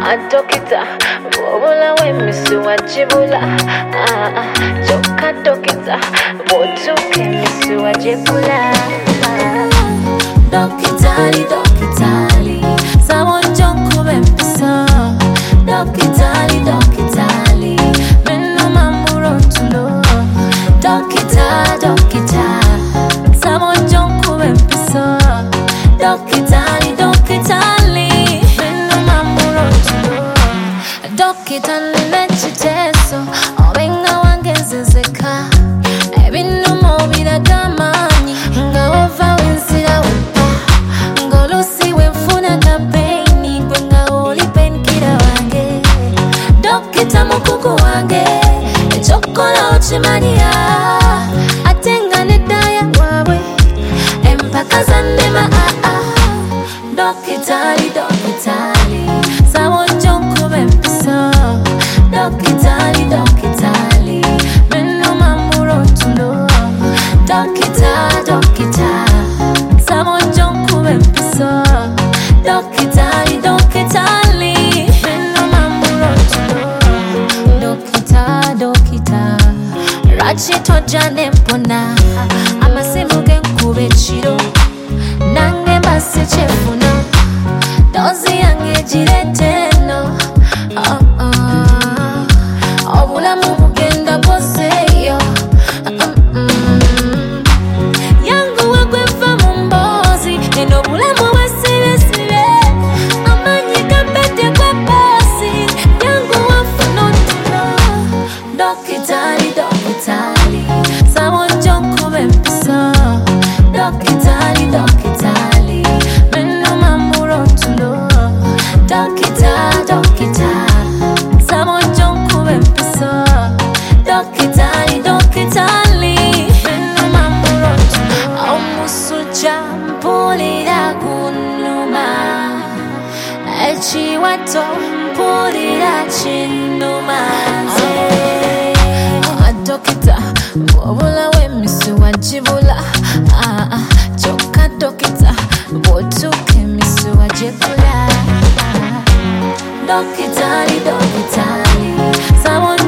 Dokita, bwobola wemisu wajibula. Joka dokita, bwotuke misu wajibula. Dokitali, dokitali, sabonjonku bempisa. Dokitali, dokitali, meno mamuro tulo. Dokita, dokita, sabonjonku bempisa. Dokitali, dokitali, meno mamuro tulo. Dokitali lechiteso, obenga wangezezeka. Ebinu mobila damanyi, nga ova wenzira wepa. Ngolusi wenfuna kapeini, kwenga oli penkira wange. Dokita mukuku wange, echokola ochimanya. Atenga nedaya wawe, empaka zanema Dokitali, dokitali, sabonjonku bempisa. Dokitali, dokitali, meno mamuro tulo. Dokita, dokita, sabonjonku bempisa. Dokitali, dokitali, meno mamuro tulo. Dokita, dokita, rachito jane mpona. Amasimu genkube chiro, nange basi chefuna. Dozi yange jireteno. Obulamu bugenda bwoseyo. Yangu wagwefa mumbozi, eno bulamu bwesibesibe. Amanyi gambete kwe bosi, yangu wafuna otulo. Dokitali, dokitali, sabonjonku bempisa. Dokitali, dokitali, meno mamuro tulo. Dokita, dokita, sabonjonku bempisa. Dokitali, dokitali, meno mamuro tulo. Omusuja mpulira kunuma, echiwato mpulira chinuma. Dokita, bwobola wemisu wajibula. Joka dokita, bwotuke misu wajibula. Dokitali, dokitali, sabon